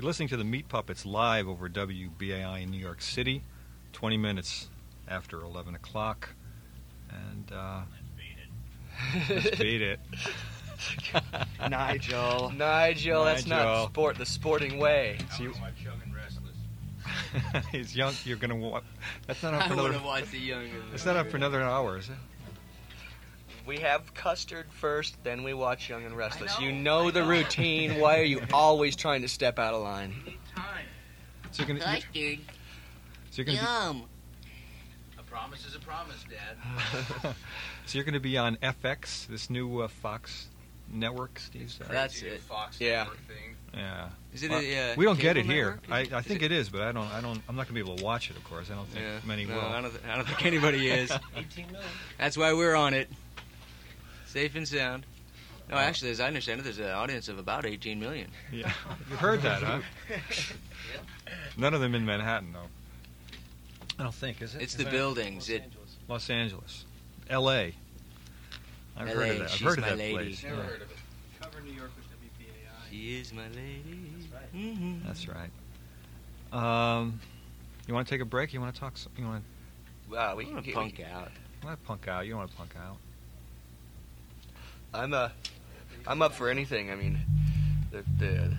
You're listening to the Meat Puppets live over WBAI in New York City, 20 minutes after 11 o'clock. And let's beat it. Nigel, that's not sport. The sporting way. So he's young. You're gonna watch. That's not up for another. Watch the Young. It's not up for another hour, is it? We have custard first, then we watch Young and Restless. You know the routine. Why are you always trying to step out of line? So you're gonna. Custard. So you're gonna. Yum. A promise is a promise, Dad. So you're going to be on FX, this new Fox network, Steve. That's it. Fox Yeah. thing. Yeah. Is it a we don't get it cable here. network? I think it is, but I'm not going to be able to watch it. Of course, I don't think many will. I don't think anybody is. 18 million. That's why we're on it. Safe and sound. No, actually, as I understand it, there's an audience of about 18 million. Yeah, you've heard that, huh? None of them in Manhattan, though. I don't think, is it? It's the buildings. Los Angeles, L.A. I've heard of that. I've she's heard of my that lady. place. Never Yeah. heard of it. Cover New York with WPAI. She is my lady. That's right. Mm-hmm. That's right. You want to take a break? You want to talk? You want We can get punk out. to punk out? You don't want to punk out? I'm up for anything. I mean, the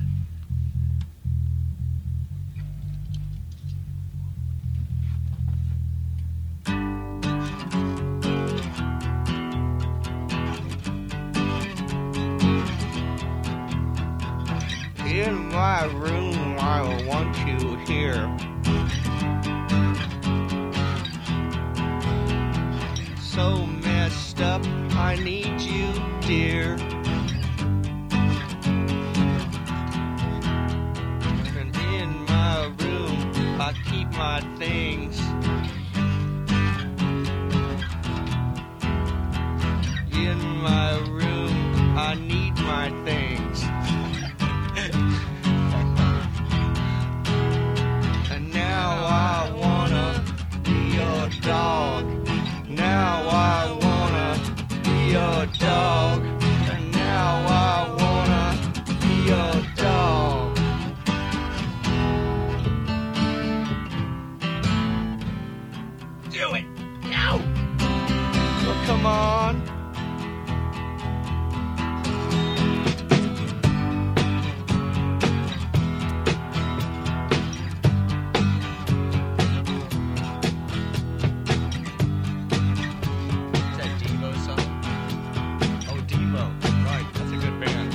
in my room, I want you here. So messed up, I need you, dear. And in my room, I keep my things. In my room, I need my things. And now I wanna be your dog. Now I wanna be your dog. And now I wanna be your dog. Do it now. Well, come on. Is that Devo song? Oh, Devo. Right, that's a good band.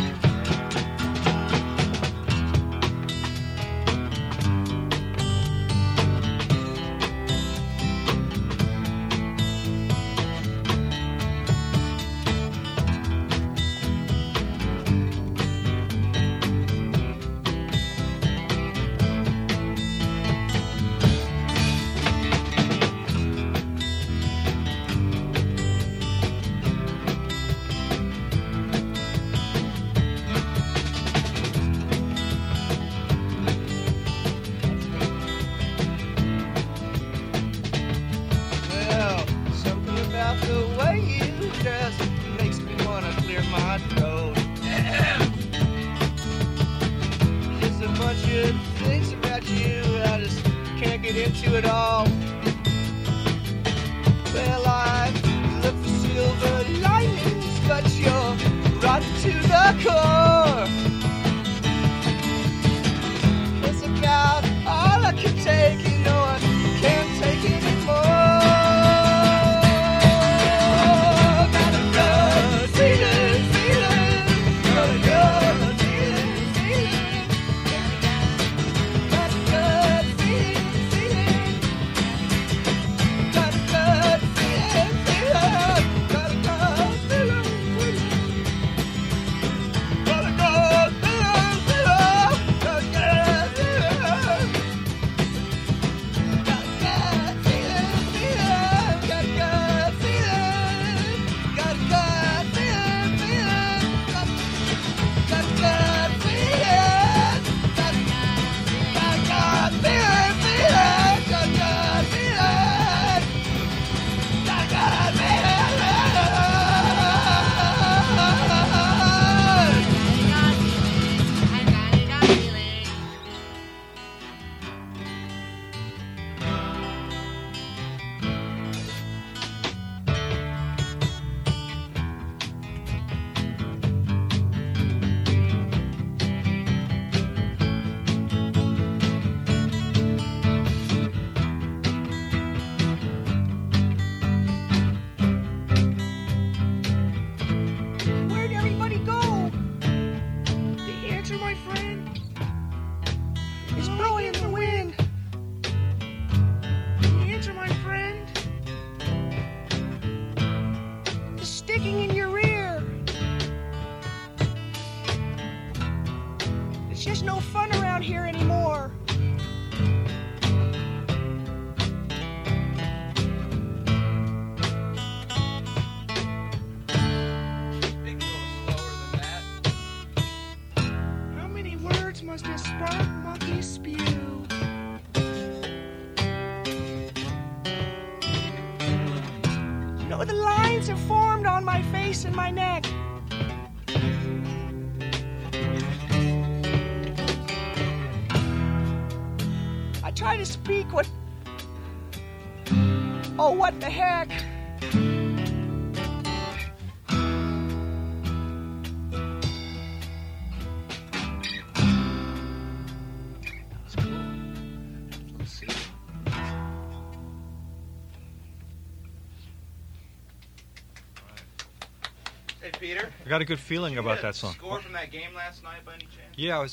Well, something about the way you dress makes me wanna clear my throat. There's a bunch of things about you I just can't get into it all. Well, I look for silver linings, but you're rotten to the core. It's about all I can take, you know I can't take anymore. Got a good feeling, got a good feeling. Got a good feeling, got a good feeling. fun around here anymore. Think go slower than that. How many words must a spark monkey spew? No, the lines have formed on my face and my neck. I try to speak what... Oh, what the heck? That's cool. Let's see. Hey, Peter. I got a good feeling Did you about get a that song. Score from that game last night by any chance? Yeah,